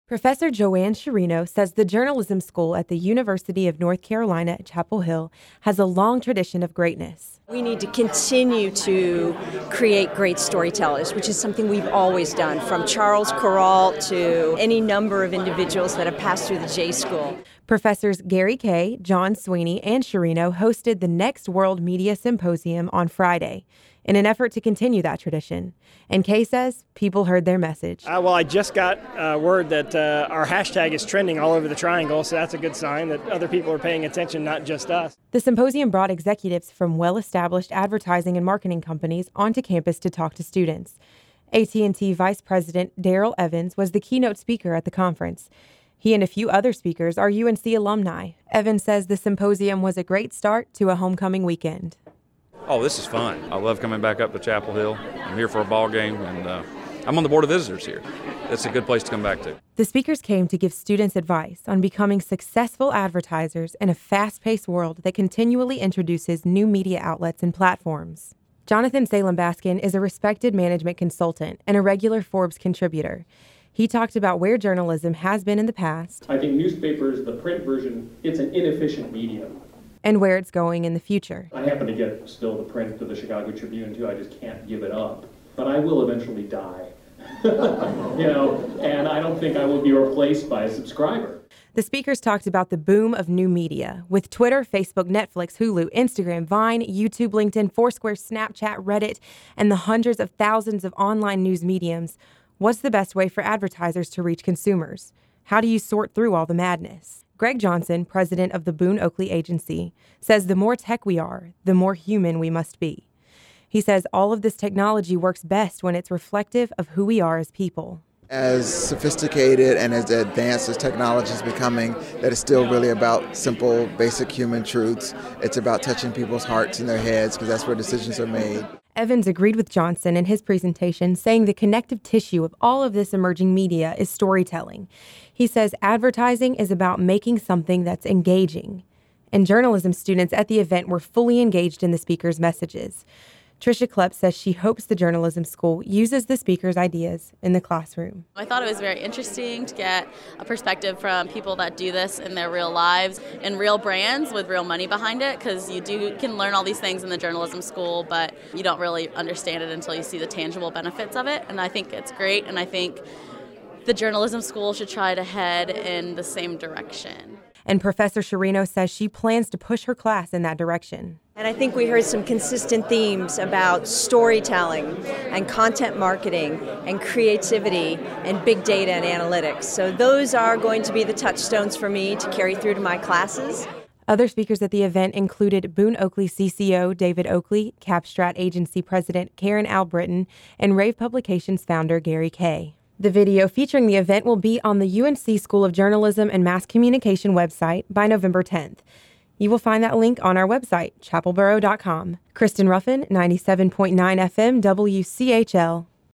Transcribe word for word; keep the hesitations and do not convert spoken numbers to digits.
Professor Joanne Sciarrino says the journalism school at the University of North Carolina at Chapel Hill has a long tradition of greatness. We need to continue to create great storytellers, which is something we've always done, from Charles Kuralt to any number of individuals that have passed through the J School. Professors Gary Kay, John Sweeney, and Sciarrino hosted the Next World Media Symposium on Friday in an effort to continue that tradition. And Kay says people heard their message. Uh, well, I just got uh, word that uh, our hashtag is trending all over the triangle, so that's a good sign that other people are paying attention, not just us. The symposium brought executives from well-established advertising and marketing companies onto campus to talk to students. A T and T Vice President Daryl Evans was the keynote speaker at the conference. He and a few other speakers are U N C alumni. Evans says the symposium was a great start to a homecoming weekend. Oh, this is fun. I love coming back up to Chapel Hill. I'm here for a ball game, and uh, I'm on the board of visitors here. It's a good place to come back to. The speakers came to give students advice on becoming successful advertisers in a fast-paced world that continually introduces new media outlets and platforms. Jonathan Salem Baskin is a respected management consultant and a regular Forbes contributor. He talked about where journalism has been in the past. I think newspapers, the print version, it's an inefficient medium. And where it's going in the future. I happen to get still the print of the Chicago Tribune, too. I just can't give it up. But I will eventually die. you know, and I don't think I will be replaced by a subscriber. The speakers talked about the boom of new media, with Twitter, Facebook, Netflix, Hulu, Instagram, Vine, YouTube, LinkedIn, Foursquare, Snapchat, Reddit, and the hundreds of thousands of online news mediums. What's the best way for advertisers to reach consumers? How do you sort through all the madness? Greg Johnson, president of the Boone Oakley Agency, says the more tech we are, the more human we must be. He says all of this technology works best when it's reflective of who we are as people. As sophisticated and as advanced as technology is becoming, that it's still really about simple, basic human truths. It's about touching people's hearts and their heads, because that's where decisions are made. Evans agreed with Johnson in his presentation, saying the connective tissue of all of this emerging media is storytelling. He says advertising is about making something that's engaging. And journalism students at the event were fully engaged in the speakers' messages. Tricia Klepp says she hopes the journalism school uses the speakers' ideas in the classroom. I thought it was very interesting to get a perspective from people that do this in their real lives and real brands with real money behind it, because you do can learn all these things in the journalism school, but you don't really understand it until you see the tangible benefits of it. And I think it's great, and I think the journalism school should try to head in the same direction. And Professor Sciarrino says she plans to push her class in that direction. And I think we heard some consistent themes about storytelling and content marketing and creativity and big data and analytics. So those are going to be the touchstones for me to carry through to my classes. Other speakers at the event included Boone Oakley C C O David Oakley, Capstrat Agency President Karen Albritton, and Rave Publications founder Gary Kay. The video featuring the event will be on the U N C School of Journalism and Mass Communication website by November tenth. You will find that link on our website, chapel borough dot com. Kristen Ruffin, ninety-seven point nine F M W C H L.